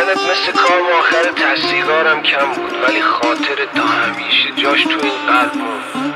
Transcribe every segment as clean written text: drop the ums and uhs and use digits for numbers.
دیدنت مثل کام آخر تحصیلارم کم بود، ولی خاطرت تا همیشه جاش تو این قلب بود.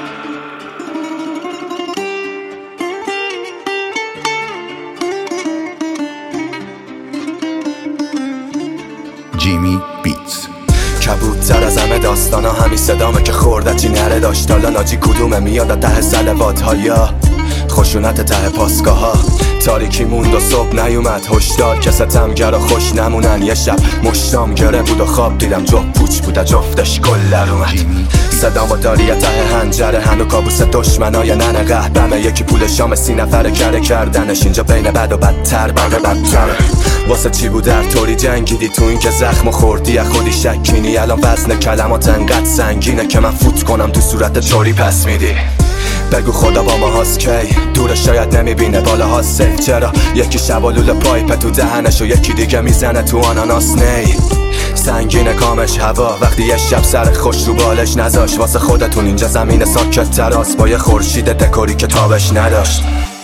جیمی بیتس. کبوتر از همه داستانا همین صدامه که خوردتی نره داشت. حالا ناجی کدومه میاد ته سلوات ها یا خشونت ته پاسگاه ها. تاریکی موند و صبح نیومد هشدار که ستمگر و خوش نمونن. یه شب مشتام گره بود و خواب دیدم جفت پوچ بود جفتش گلر اومد. صدام و داری ته هنجره هنو کابوس دشمنای ننه قهبمه. یکی پول شام 30 نفر کره کردنش اینجا بین بد و بدتر بقه بدتره. واسه چی بود در طوری جنگیدی تو این که زخم خوردی از خودی شکینی. الان وزن کلمات انقدر سنگینه که من فوت کنم تو صورت چوری پس میدی. بگو خدا با ما هاست کی دوره شاید نمیبینه بالا ها سیف. چرا یکی شبالول پایپ تو دهنش و یکی دیگه میزنه تو آناناس نی. سنگین کامش هوا وقتی یه شب سر خوش رو بالش نذاش. واسه خودتون اینجا زمین ساکت تراس با یه خورشید دکوری که تابش نداشت.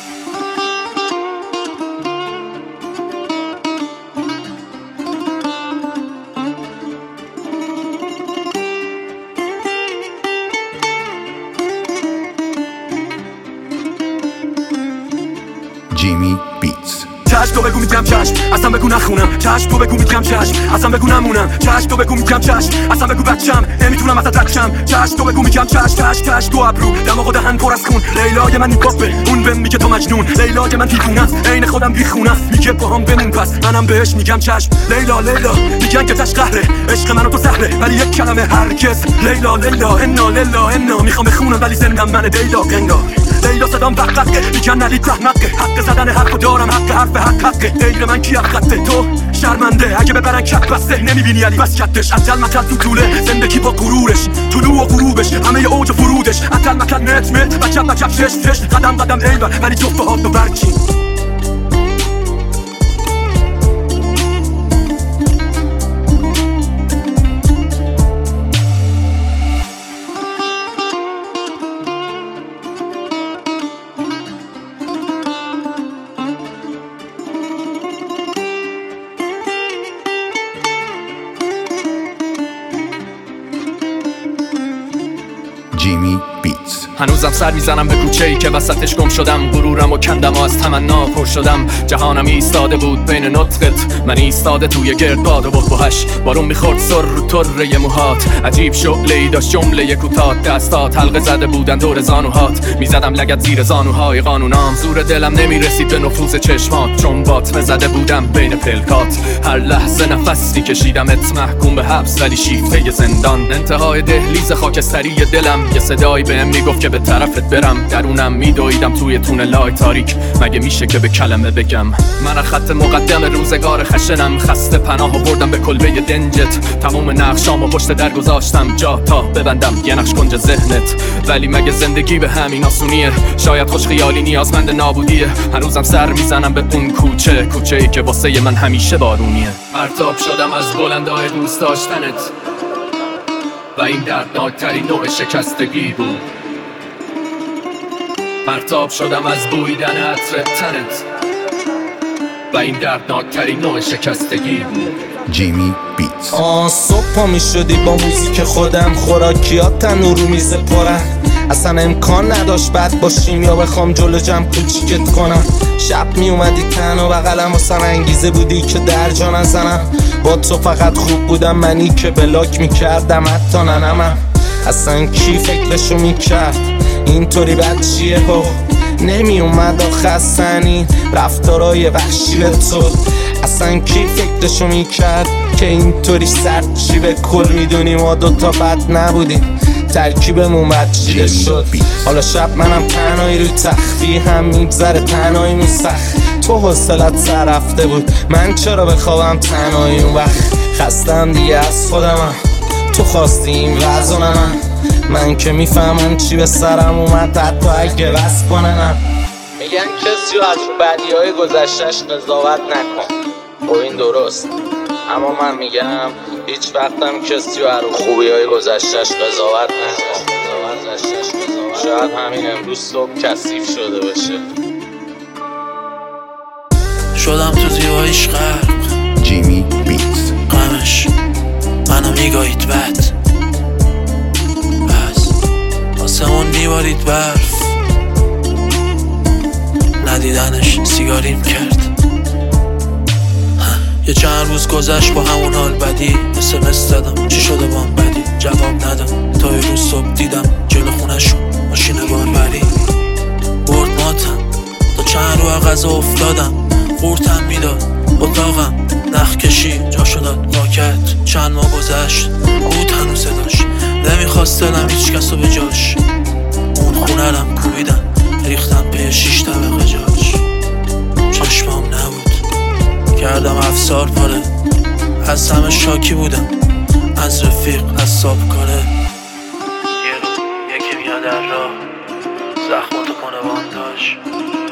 جیمی بیتس. چشم تو بگو میگم چشم اصلا بگو نخونم. چشم تو بگو میگم چشم اصلا بگو نمونم. چشم تو بگو میگم چشم اصلا بگو بچم نمیتونم ازت رد شم. چشم تو بگو میگم چشم چشم تو ابرو دماغ و دهن پر از خون. لیلای من این پاپه اون بهم میگه تو مجنون. لیلای من دیوونه است عین خودم بیخونه است. میگه باهام بمون پس منم بهش میگم چشم. لیلا میگن که تش قهره عشق من و تو سهله ولی یک کلمه هرگز. لیلا انا انا میخوام بخونم ولی زندم من لیلا قنگا. لیلا صدام بققه میگن ندید رحمقه. حق زدن حرفو دارم حرف حقه. غیر من کی خطه تو شرمنده اگه ببرن کپ بسته نمیبینی علی بس کتش. عجل مکل تو طوله زندگی با غرورش طلوع و غروبش همه اوج و فرودش. عجل مکل مت وجب شش قدم ایول ولی جفت ها تو برچین. جیمی بیتس. هنوزم سر میزنم به کوچه‌ای که وسطش گم شدم. غرورم و کندم و از تمنا پر شدم. جهانم ایستاده بود بین نطقت من ایستاده توی گردباد و بحبوحش. بارون میخورد سر رو طره موهات. عجیب شعله‌ای داشت جمله کوتاه. دستات حلقه زده بودن دور زانوهات. میزدم لگد زیر زانوهای قانونام. زور دلم نمیرسید به نفوذ چشمات چون باطمه زده بودم بین پلکات. هر لحظه نفسی کشیدمت محکوم به حبس ولی شیفته زندان. انتهای دهلیز خاکستری دلم یه صدایی بهم میگفت که به طرفت برم. درونم میدویدم توی تونلای تاریک. مگه میشه که به کلمه بگم؟ من خط مقدم روزگار خشنم. خسته پناهو بردم به کلبه دنجت. تمام نقشامو پشت در گذاشتم جا تا ببندم یه نقش کنج ذهنت. ولی مگه زندگی به همین آسونیه؟ شاید خوش خیالی نیازمند نابودیه. هنوزم سر میزنم به اون کوچه‌ای که واسه من همیشه بارونیه. پرتاب شدم از بلندای دوست داشتنت و این دردناکترین نوع شکستگی بود. پرتاب شدم از بویدن عطر تنت و این دردناکترین نوع شکستگی بود. جیمی بیتس. صبح پا می شدی با موزیک خودم. خوراکیات تنور رو میز پرن. اصلا امکان نداشت بد باشیم یا بخوام جلو جمع کوچیکت کنم. شب می اومدی تنها بغلم واسه انگیزه بودی که در جا نزنم. با تو فقط خوب بودم منی که بلاک میکردم حتی ننمم. اصلا کی فکرشو میکرد اینطوری بد چیه ها؟ نمی اومد خستنی رفتارای وحشی به تو. اصلا کی فکرشو میکرد که اینطوری سرد چی به کل میدونی ما دوتا بد نبودیم. ترکیبمون بد چیده شد. حالا شب منم تنهایی روی تختی هم میگذره تنهایی موسخ. تو حوصلت سر رفته بود من چرا بخوابم تنهایی اون وقت. خستم دیگه از خودمم تو خواستی این وزنم. من که میفهمم چی به سرم اومد حتی اگه بس کننم. میگن کسی رو از بدیهای گذشتش قضاوت نکن. خب این درست اما من میگم هیچ وقتم کسی رو از خوبیهای گذشتش قضاوت نکن. شاید همین امروز صبح کثیف شده باشه. شدم تو زیباییش غرق. جیمی بیتس. غمش منو میگاهید بد، پس آسمون میبارید برف، ندیدنش سیگاریم کرد. یه چند روز گذشت با همون حال بدی، SMS دادم چی شده بام بدی، جواب ندم تا یه روز صبح دیدم جلو خونشون ماشین باربری برد ماتم، تا چند رو غذا افتادم قورتم میداد اتاقم، نخ کشی جا شداد پاکت. چند ماه گذشت بود هنوز صداش، نمیخواست دلم هیچ کسو به جاش، اون خونه رم کوبیدم ریختم پی 6 طبقه جاش. چشمام نبود کردم افسار پاره، از همه شاکی بودم، از رفیق از صاحب کاره. یه رو یکی میاد در راه، زخماتو کنه بانداش،